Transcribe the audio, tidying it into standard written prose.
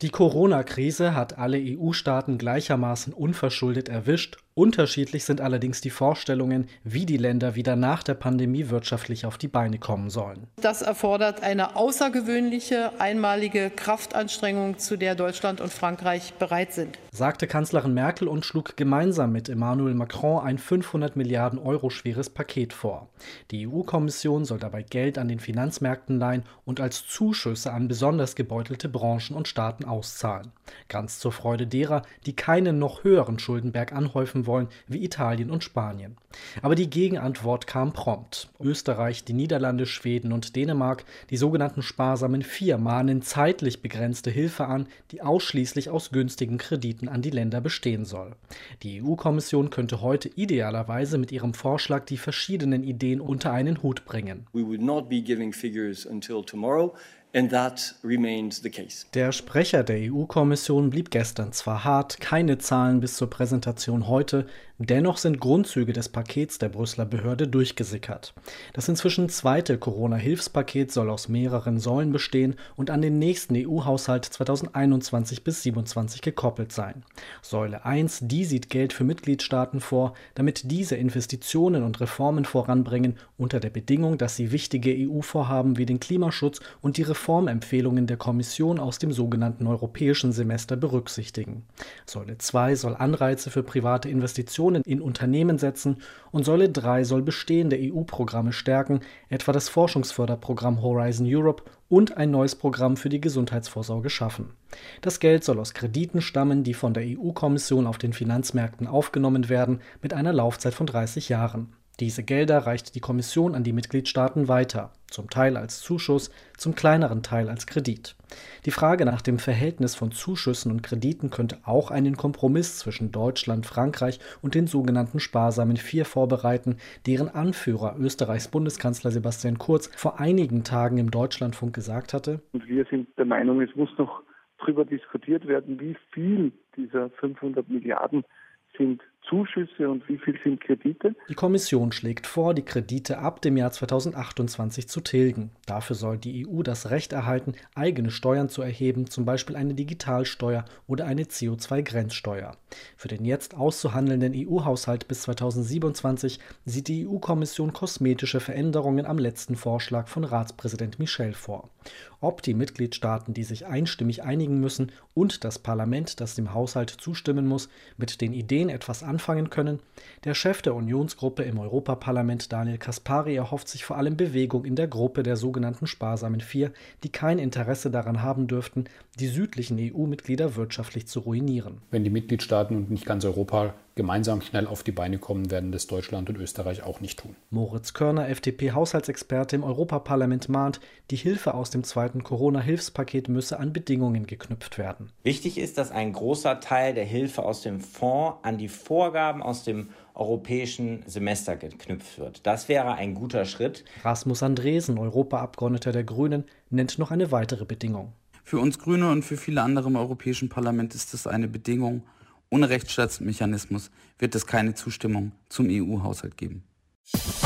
Die Corona-Krise hat alle EU-Staaten gleichermaßen unverschuldet erwischt. Unterschiedlich sind allerdings die Vorstellungen, wie die Länder wieder nach der Pandemie wirtschaftlich auf die Beine kommen sollen. Das erfordert eine außergewöhnliche, einmalige Kraftanstrengung, zu der Deutschland und Frankreich bereit sind, sagte Kanzlerin Merkel und schlug gemeinsam mit Emmanuel Macron ein 500 Milliarden Euro schweres Paket vor. Die EU-Kommission soll dabei Geld an den Finanzmärkten leihen und als Zuschüsse an besonders gebeutelte Branchen und Staaten auszahlen. Ganz zur Freude derer, die keinen noch höheren Schuldenberg anhäufen wollen, wie Italien und Spanien. Aber die Gegenantwort kam prompt. Österreich, die Niederlande, Schweden und Dänemark, die sogenannten sparsamen Vier, mahnen zeitlich begrenzte Hilfe an, die ausschließlich aus günstigen Krediten an die Länder bestehen soll. Die EU-Kommission könnte heute idealerweise mit ihrem Vorschlag die verschiedenen Ideen unter einen Hut bringen. We would not be giving figures until tomorrow. And that remains the case. Der Sprecher der EU-Kommission blieb gestern zwar hart, keine Zahlen bis zur Präsentation heute, dennoch sind Grundzüge des Pakets der Brüsseler Behörde durchgesickert. Das inzwischen zweite Corona-Hilfspaket soll aus mehreren Säulen bestehen und an den nächsten EU-Haushalt 2021 bis 2027 gekoppelt sein. Säule 1, die sieht Geld für Mitgliedstaaten vor, damit diese Investitionen und Reformen voranbringen, unter der Bedingung, dass sie wichtige EU-Vorhaben wie den Klimaschutz und die Reformempfehlungen der Kommission aus dem sogenannten europäischen Semester berücksichtigen. Säule 2 soll Anreize für private Investitionen in Unternehmen setzen und Säule 3 soll bestehende EU-Programme stärken, etwa das Forschungsförderprogramm Horizon Europe und ein neues Programm für die Gesundheitsvorsorge schaffen. Das Geld soll aus Krediten stammen, die von der EU-Kommission auf den Finanzmärkten aufgenommen werden, mit einer Laufzeit von 30 Jahren. Diese Gelder reicht die Kommission an die Mitgliedstaaten weiter, zum Teil als Zuschuss, zum kleineren Teil als Kredit. Die Frage nach dem Verhältnis von Zuschüssen und Krediten könnte auch einen Kompromiss zwischen Deutschland, Frankreich und den sogenannten sparsamen Vier vorbereiten, deren Anführer Österreichs Bundeskanzler Sebastian Kurz vor einigen Tagen im Deutschlandfunk gesagt hatte: Und wir sind der Meinung, es muss noch darüber diskutiert werden, wie viel dieser 500 Milliarden sind Zuschüsse und wie viel sind Kredite? Die Kommission schlägt vor, die Kredite ab dem Jahr 2028 zu tilgen. Dafür soll die EU das Recht erhalten, eigene Steuern zu erheben, zum Beispiel eine Digitalsteuer oder eine CO2-Grenzsteuer. Für den jetzt auszuhandelnden EU-Haushalt bis 2027 sieht die EU-Kommission kosmetische Veränderungen am letzten Vorschlag von Ratspräsident Michel vor. Ob die Mitgliedstaaten, die sich einstimmig einigen müssen, und das Parlament, das dem Haushalt zustimmen muss, mit den Ideen etwas anfangen können? Der Chef der Unionsgruppe im Europaparlament, Daniel Caspary, erhofft sich vor allem Bewegung in der Gruppe der sogenannten sparsamen Vier, die kein Interesse daran haben dürften, die südlichen EU-Mitglieder wirtschaftlich zu ruinieren. Wenn die Mitgliedstaaten und nicht ganz Europa gemeinsam schnell auf die Beine kommen, werden das Deutschland und Österreich auch nicht tun. Moritz Körner, FDP-Haushaltsexperte im Europaparlament, mahnt, die Hilfe aus dem zweiten Corona-Hilfspaket müsse an Bedingungen geknüpft werden. Wichtig ist, dass ein großer Teil der Hilfe aus dem Fonds an die Vorgaben aus dem europäischen Semester geknüpft wird. Das wäre ein guter Schritt. Rasmus Andresen, Europaabgeordneter der Grünen, nennt noch eine weitere Bedingung. Für uns Grüne und für viele andere im Europäischen Parlament ist das eine Bedingung. Ohne Rechtsstaatsmechanismus wird es keine Zustimmung zum EU-Haushalt geben.